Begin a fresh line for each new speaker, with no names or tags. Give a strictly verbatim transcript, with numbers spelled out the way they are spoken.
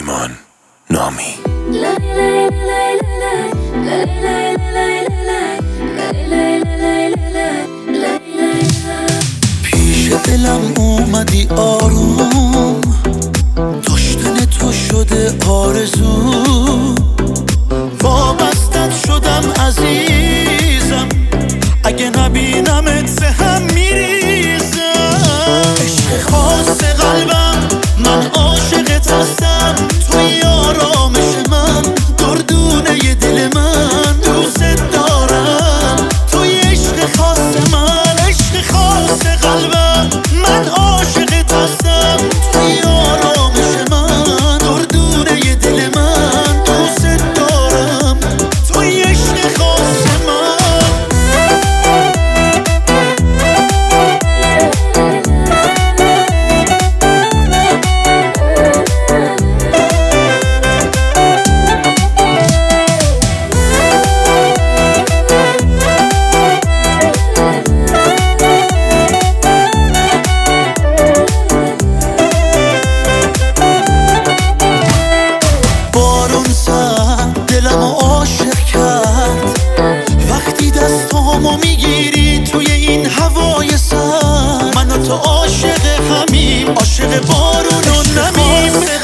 ایمان نامی.
پیش دلم اومدی آروم، داشتن تو شده آرزو، وابستت شدم عزیزم، اگه نبینمت سهم میریزم. عشق خاص قلبم، من عاشقت هستم، توی آرامش من، دردونه دل من، دوست دارم. توی عشق خاص من، عشق خاص قلبم، من عاشقت هستم، توی آرامش من، دردونه دل من، دوست دارم. توی عشق خاص من. دلمو عاشق کرد وقتی دستامو میگیری توی این هوای سرد. من و تو عاشق همیم، عاشق بارون و نمیم.